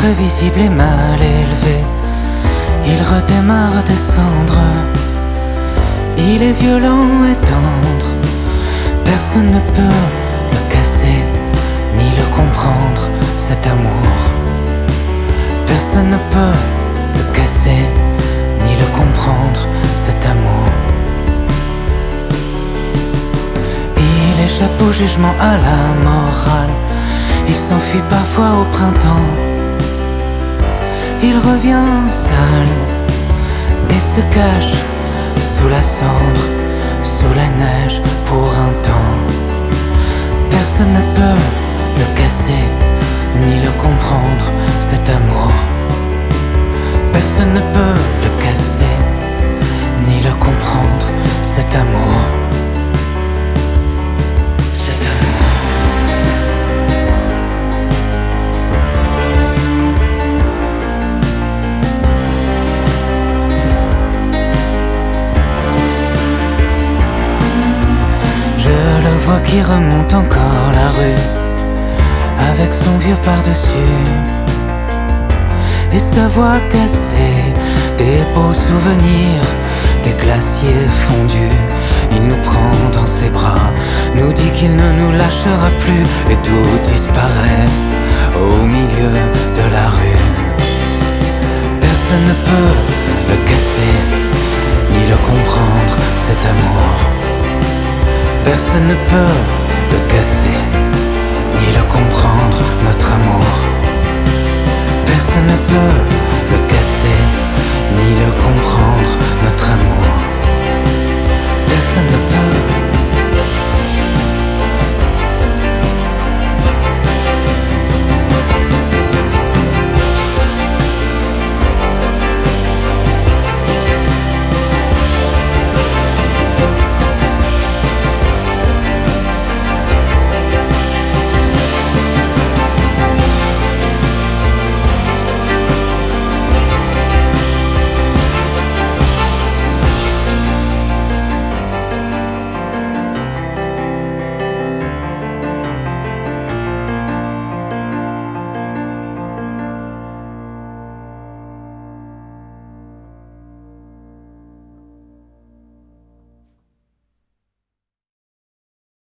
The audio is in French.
imprévisible et mal élevé, il redémarre descendre. Il est violent et tendre, personne ne peut le casser, ni le comprendre, cet amour. Personne ne peut le casser, ni le comprendre, cet amour. Il échappe au jugement, à la morale, il s'enfuit parfois au printemps. Il revient sale et se cache sous la cendre, sous la neige pour un temps. Personne ne peut le casser, ni le comprendre, cet amour. Personne ne peut le casser, ni le comprendre, cet amour. Cet amour. Je le vois qui remonte encore la rue, avec son vieux par-dessus et sa voix cassée, des beaux souvenirs, des glaciers fondus. Il nous prend dans ses bras, nous dit qu'il ne nous lâchera plus, et tout disparaît au milieu de la rue. Personne ne peut le casser, ni le comprendre, cet amour. Personne ne peut le casser, ni le comprendre, notre amour. Personne ne peut